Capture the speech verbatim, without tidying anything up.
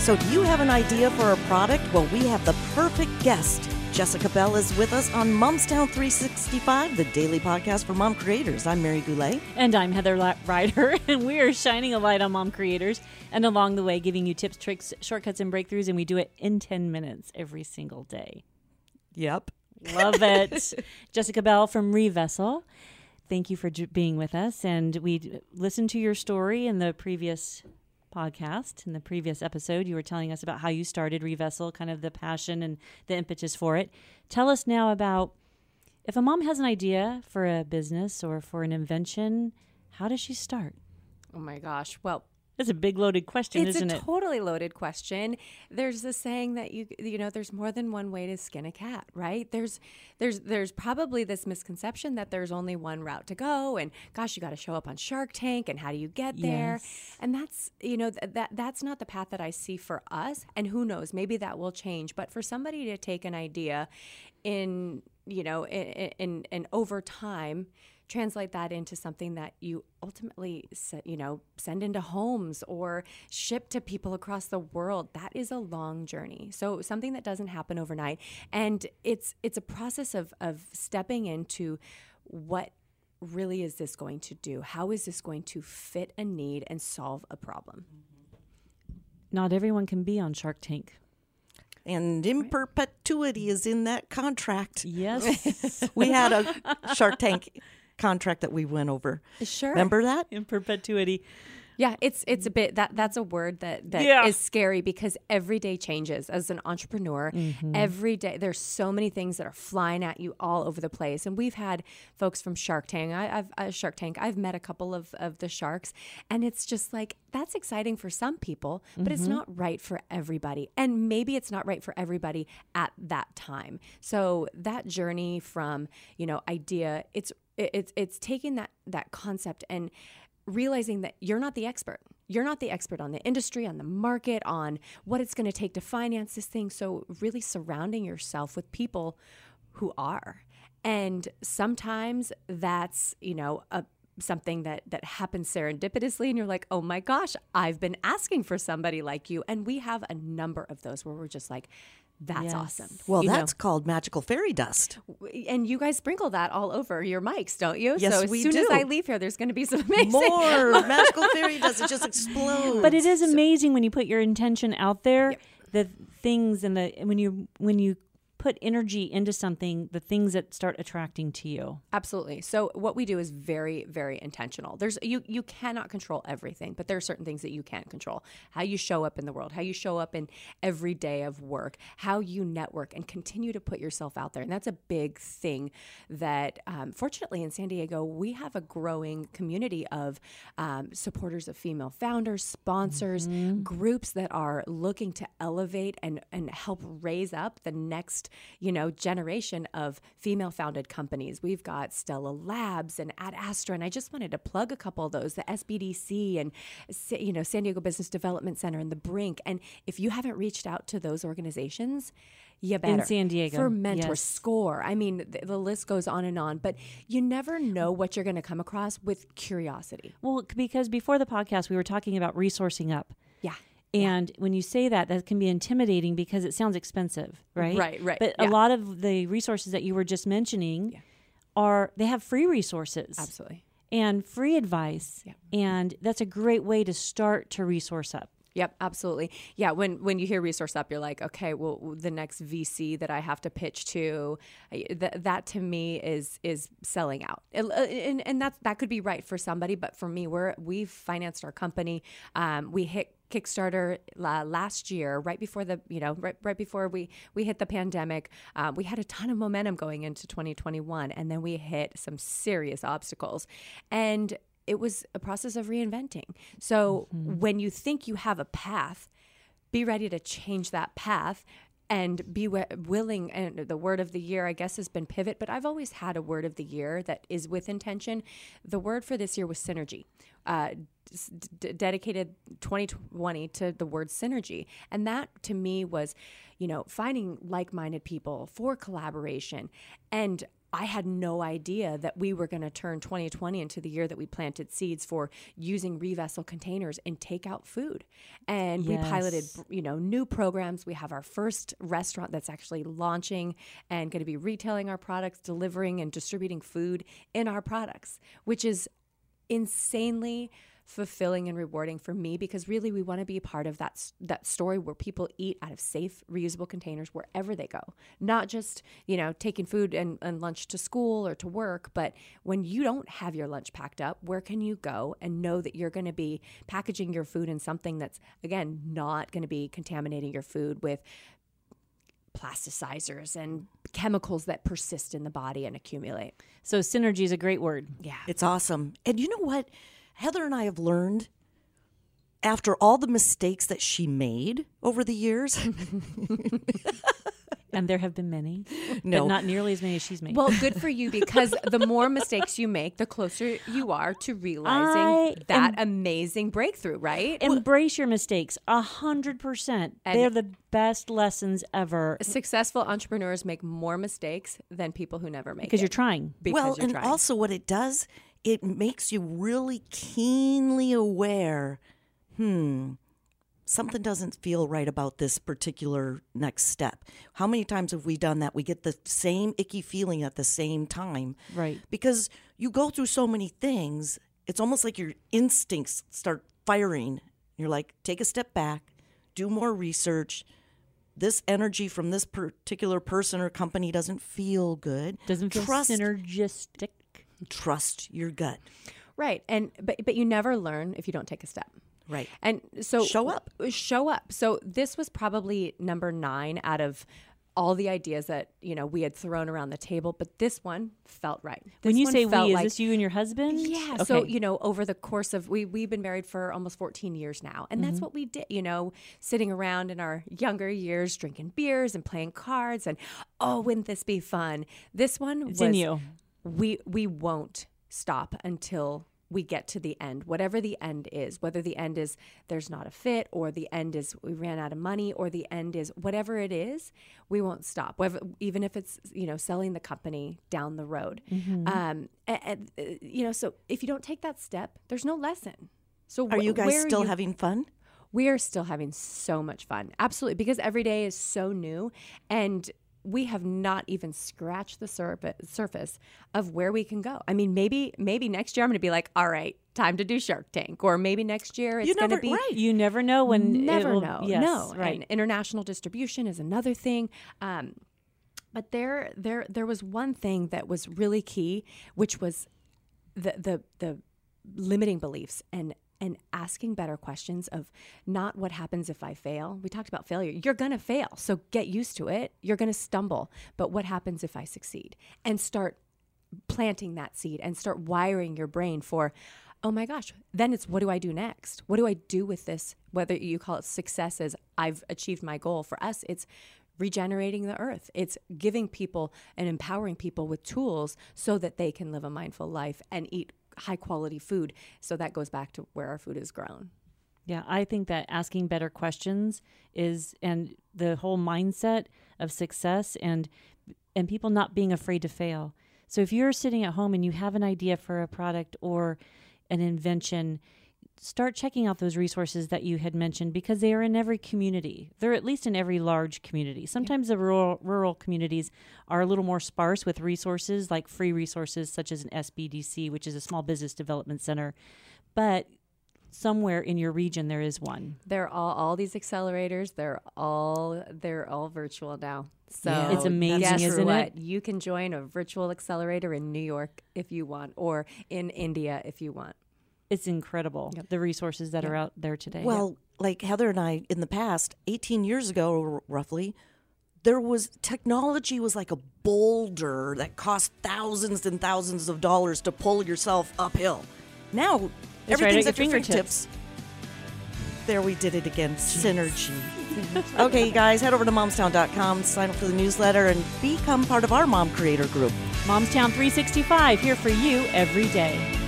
So do you have an idea for a product? Well, we have the perfect guest. Jessica Bell is with us on Momstown three sixty-five, the daily podcast for mom creators. I'm Mary Goulet. And I'm Heather La- Ryder, and we are shining a light on mom creators and along the way giving you tips, tricks, shortcuts, and breakthroughs, and we do it in ten minutes every single day. Yep. Love it. Jessica Bell from Revessel. Thank you for j- being with us. And we d- listened to your story in the previous podcast. In the previous episode, you were telling us about how you started Revessel, kind of the passion and the impetus for it. Tell us now about if a mom has an idea for a business or for an invention, how does she start? Oh my gosh. Well, That's a big loaded question, it's isn't a it? totally loaded question. There's this saying that you you know there's more than one way to skin a cat, right? There's there's there's probably this misconception that there's only one route to go, and gosh, you got to show up on Shark Tank, and how do you get there? Yes. And that's you know th- that that's not the path that I see for us. And who knows, maybe that will change. But for somebody to take an idea in you know in in, in over time, translate that into something that you ultimately, se- you know, send into homes or ship to people across the world. That is a long journey. So something that doesn't happen overnight, and it's it's a process of of stepping into what really is this going to do? How is this going to fit a need and solve a problem? Not everyone can be on Shark Tank. And in perpetuity is in that contract. Yes. We had a Shark Tank contract that we went over. Sure. Remember that? In perpetuity. Yeah, it's it's a bit that that's a word that that Yeah. is scary because every day changes. As an entrepreneur, every day there's so many things that are flying at you all over the place. And we've had folks from Shark Tank. I, I've uh, Shark Tank. I've met a couple of of the sharks, and it's just like that's exciting for some people, but it's not right for everybody. And maybe it's not right for everybody at that time. So that journey from you know idea, it's it, it's it's taking that that concept and realizing that you're not the expert. You're not the expert on the industry, on the market, on what it's going to take to finance this thing. So really surrounding yourself with people who are. And sometimes that's, you know, a something that that happens serendipitously and you're like, oh my gosh, I've been asking for somebody like you. And we have a number of those where we're just like, that's Yes. awesome. Well, You know? that's called magical fairy dust. And you guys sprinkle that all over your mics, don't you? Yes, so as we soon as do. I leave here, there's going to be some amazing More magical fairy dust. It just explodes. But it is amazing when you put your intention out there, the things and the when you when you put energy into something, the things that start attracting to you. Absolutely. So what we do is very, very intentional. There's you you cannot control everything, but there are certain things that you can control. How you show up in the world, how you show up in every day of work, how you network and continue to put yourself out there. And that's a big thing that um, fortunately in San Diego, we have a growing community of um, supporters of female founders, sponsors, groups that are looking to elevate and, and help raise up the next you know, generation of female-founded companies. We've got Stella Labs and Ad Astra, and I just wanted to plug a couple of those, the S B D C and, you know, San Diego Business Development Center and the Brink. And if you haven't reached out to those organizations, you better. In San Diego. For Mentor Yes. Score. I mean, the, the list goes on and on, but you never know what you're going to come across with curiosity. Well, c- because before the podcast, we were talking about resourcing up. Yeah. And when you say that, that can be intimidating because it sounds expensive, right? Right, right, But yeah. a lot of the resources that you were just mentioning Yeah. are, they have free resources. Absolutely. And free advice. Yeah. And that's a great way to start to resource up. Yep, absolutely. Yeah, when when you hear Resource Up, you're like, okay, well, the next V C that I have to pitch to, I- that that to me is is selling out, and and, and that's that could be right for somebody, but for me, we're we've financed our company. Um, we hit Kickstarter uh, last year, right before the you know right right before we we hit the pandemic. Uh, we had a ton of momentum going into twenty twenty-one, and then we hit some serious obstacles, and it was a process of reinventing. So when you think you have a path, be ready to change that path and be w- willing. And the word of the year, I guess, has been pivot, but I've always had a word of the year that is with intention. The word for this year was synergy. Uh, d- dedicated twenty twenty to the word synergy. And that to me was, you know, finding like-minded people for collaboration. And I had no idea that we were going to turn twenty twenty into the year that we planted seeds for using ReVessel containers in takeout food. And Yes. we piloted, you know, new programs. We have our first restaurant that's actually launching and going to be retailing our products, delivering and distributing food in our products, which is insanely fulfilling and rewarding for me, because really we want to be a part of that that story where people eat out of safe, reusable containers wherever they go. Not just, you know, taking food and, and lunch to school or to work, but when you don't have your lunch packed up, where can you go and know that you're going to be packaging your food in something that's, again, not going to be contaminating your food with plasticizers and chemicals that persist in the body and accumulate. So synergy is a great word. Yeah. It's awesome. And you know what? Heather and I have learned, after all the mistakes that she made over the years. And there have been many, No. but not nearly as many as she's made. Well, good for you, because the more mistakes you make, the closer you are to realizing I that amazing breakthrough, right? Embrace your mistakes, a hundred percent. And- They're the best lessons ever Successful entrepreneurs make more mistakes than people who never make because it. you're trying. Because well, you're and trying. also what it does, it makes you really keenly aware, hmm, something doesn't feel right about this particular next step. How many times have we done that? We get the same icky feeling at the same time. Right. Because you go through so many things, it's almost like your instincts start firing. You're like, take a step back, do more research. This energy from this particular person or company doesn't feel good. Doesn't feel Trust, synergistic. trust your gut. Right. And but but you never learn if you don't take a step. Right. And so Show up. Show up. So this was probably number nine out of all the ideas that, you know, we had thrown around the table, but this one felt right. When This you one say felt we, like- is this you and your husband? Yeah. Okay. So, you know, over the course of, we, we've been married for almost fourteen years now. And Mm-hmm. that's what we did, you know, sitting around in our younger years, drinking beers and playing cards. And, oh, wouldn't this be fun? This one It's was, in you. we, we won't stop until we get to the end, whatever the end is, whether the end is there's not a fit, or the end is we ran out of money, or the end is whatever it is, we won't stop. Whether, even if it's, you know, selling the company down the road. Mm-hmm. Um, and, and, uh, you know, so if you don't take that step, there's no lesson. So Are wh- you guys where still you- having fun? We are still having so much fun. Absolutely. Because every day is so new, and we have not even scratched the surfa- surface of where we can go. I mean, maybe maybe next year I'm going to be like, all right, time to do Shark Tank. Or maybe next year it's You going to never- be... right. You never know when it Never will- know. Yes, no. right. And international distribution is another thing. Um, but there, there, there was one thing that was really key, which was the the the limiting beliefs and and asking better questions of not what happens if I fail. We talked about failure. You're going to fail, so get used to it. You're going to stumble, but what happens if I succeed? And start planting that seed and start wiring your brain for, oh my gosh, then it's what do I do next? What do I do with this? Whether you call it success as I've achieved my goal. For us, it's regenerating the earth. It's giving people and empowering people with tools so that they can live a mindful life and eat high quality food. So that goes back to where our food is grown. Yeah, I think that asking better questions is, and the whole mindset of success and and people not being afraid to fail. So if you're sitting at home and you have an idea for a product or an invention, start checking out those resources that you had mentioned, because they are in every community. They're at least in every large community. Sometimes the rural rural communities are a little more sparse with resources, like free resources such as an S B D C, which is a small business development center. But somewhere in your region there is one. They're all all these accelerators. They're all they're all virtual now. So Yeah, It's amazing, guess isn't what? it? You can join a virtual accelerator in New York if you want, or in India if you want. It's incredible, Yep. the resources that Yep. are out there today. Well, like Heather and I in the past, eighteen years ago r- roughly, there was technology was like a boulder that cost thousands and thousands of dollars to pull yourself uphill. Now, It's right everything's at at your your fingertips. There we did it again. Synergy. Okay, you guys, head over to momstown dot com, sign up for the newsletter, and become part of our Mom Creator Group. Momstown three sixty-five, here for you every day.